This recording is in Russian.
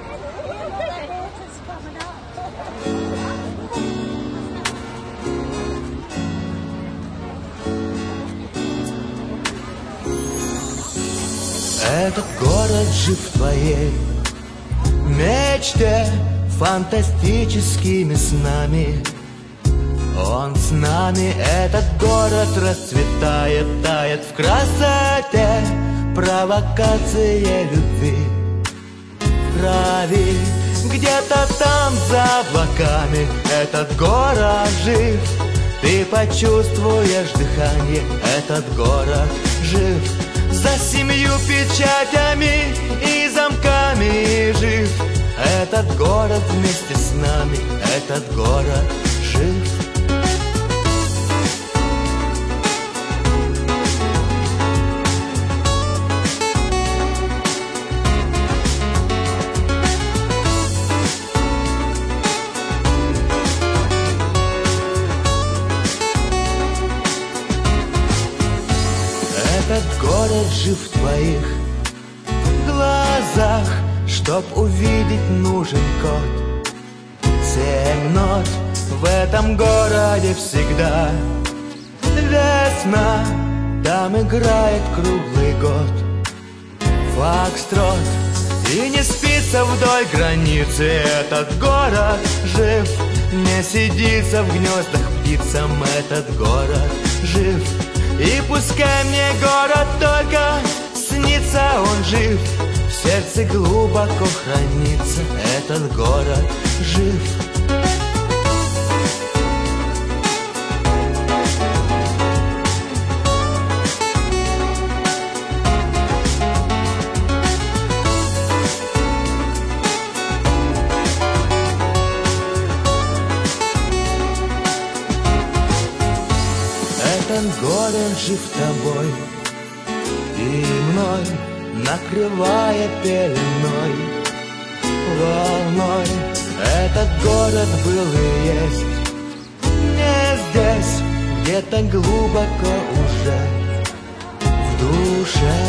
Этот город жив в твоей мечте, фантастическими снами. Он с нами, этот город расцветает, тает в красоте, провокация любви. В крови, где-то там за облаками, этот город жив. Ты почувствуешь дыхание, этот город жив. За 7 печатями и замками жив. Этот город вместе с нами, этот город жив. Этот город жив в твоих глазах. Чтоб увидеть, нужен код. 7 нот в этом городе всегда. Весна, там играет круглый год. Фокстрот, и не спится вдоль границы. Этот город жив. Не сидится в гнездах птицам. Этот город жив. И пускай мне город только снится, он жив. В сердце глубоко хранится, этот город жив. Этот город жив тобой и мной, накрывая пеленой, волной. Этот город был и есть не здесь, где-то глубоко уже в душе.